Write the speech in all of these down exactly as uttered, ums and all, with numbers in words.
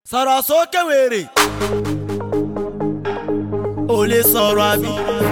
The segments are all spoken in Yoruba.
sọ̀rọ̀ sókè wèrè ó lè sọ̀rọ̀ àbí.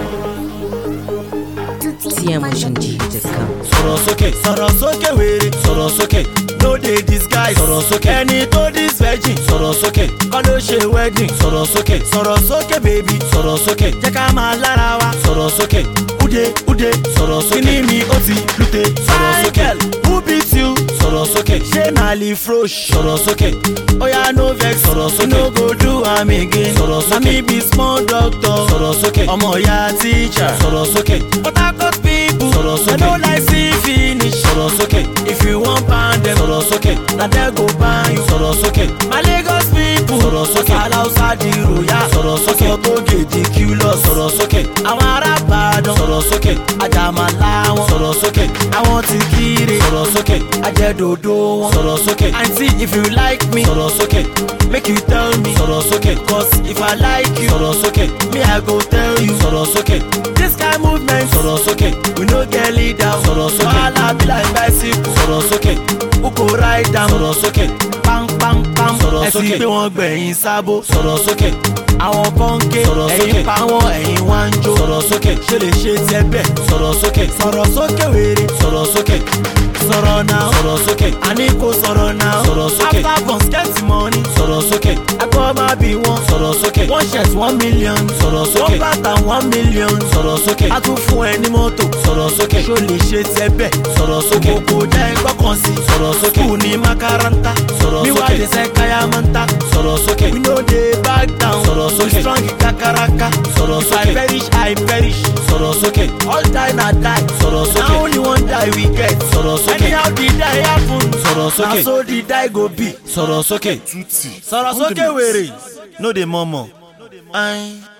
T M Ocean G dot com. sọ̀rọ̀ sókè sọ̀rọ̀ sókè wèrè sọ̀rọ̀ sókè no dey disguise sọ̀rọ̀ sókè ẹni tó dis virgin sọ̀rọ̀ sókè kọ́ ló ṣe wedding sọ̀rọ̀ sókè sọ̀rọ̀ sókè baby sọ̀rọ̀ sókè jẹ́ ká máa lára wa sọ̀rọ̀ sókè ude ude sọ̀rọ̀ sókè kíní mi ó ti lute sọ̀rọ̀ sókè who beat you sọ̀rọ̀ sókè ṣé na lè frosh sọ̀rọ̀ sókè oya no vex sọ̀rọ̀ sókè no go do am again sọ̀rọ̀ sókè na me be small doctor sọ̀rọ̀ sókè ọmọ ìyá teacher sọ̀rọ̀ sókè Port Harcourt people sọ̀rọ̀ sókè I no like see finish sọ̀rọ̀ sókè if you wan pound dem sọ̀rọ̀ sókè na dem go pound you sọ̀rọ̀ sókè my Lagos people sọ̀rọ̀ sókè alausa di royal sọ̀rọ̀ sókè tó gèdè culus sọ̀rọ̀ sókè àwọn ará Ìbàdàn sọ̀rọ̀ sókè àjàmàlà wọn sọ̀rọ̀ sókè àwọn tí kiri sọ̀rọ̀ sókè ajẹ́dòdò wọn sọ̀rọ̀ sókè aunty if you like me sọ̀rọ̀ sókè make you tell me sọ̀rọ̀ sókè cause if I like you sọ̀rọ̀ sókè me I go tell you sọ̀rọ̀ sókè this kind movement sọ̀rọ̀ sókè we no get leader sọ̀rọ̀ sókè wahala be like bicycle sọ̀rọ̀ sókè who go ride am sọ̀rọ̀ sókè pam pam pam sọ̀rọ̀ sókè ẹ̀sìn pé wọ́n gbẹ̀yìn sábó sọ̀rọ̀ sókè àwọn kan ké ẹ̀yìn pa wọ́n ẹ̀yìn wá ń jó sọ̀rọ̀ sókè ṣe lè ṣe tiẹ̀ bẹ́ẹ̀ sọ̀rọ̀ sókè sọ̀rọ̀ sókè wèrè sọ̀rọ̀ sókè sọ̀rọ̀ náà sọ̀rọ̀ sókè àní kò sọ̀rọ̀ náà sọ̀rọ̀ sókè after bus get money sọ̀rọ̀ sókè agbọ́ máa bí wọn sọ̀rọ̀ sókè one shirt one million sọ̀rọ̀ sókè one bàtà one million sọ̀rọ̀ sókè a tún fún ẹ ní mọ́tò sọ̀rọ̀ sókè ṣó lè ṣe tiẹ̀ bẹ́ẹ̀ sọ̀rọ̀ sókè kò jẹ́ gbọ́kàn sí sọ̀rọ̀ sókè kù ní makaranta sọ̀rọ̀ sókè mi wá lè sẹ́ káyámọ́ntà sọ̀rọ̀ sókè we no dey back down sọ̀rọ̀ sókè we strong kakaraka sọ̀rọ̀ sókè if I perish I perish sọ̀rọ̀ sókè all die na die sọ̀rọ̀ sókè na only one die we get sọ̀rọ̀ sókè anyhow the die happen sọ̀rọ̀ sókè na so the die go be sọ̀rọ̀ sókè sọ̀rọ̀ sókè wèrè no dey murmur.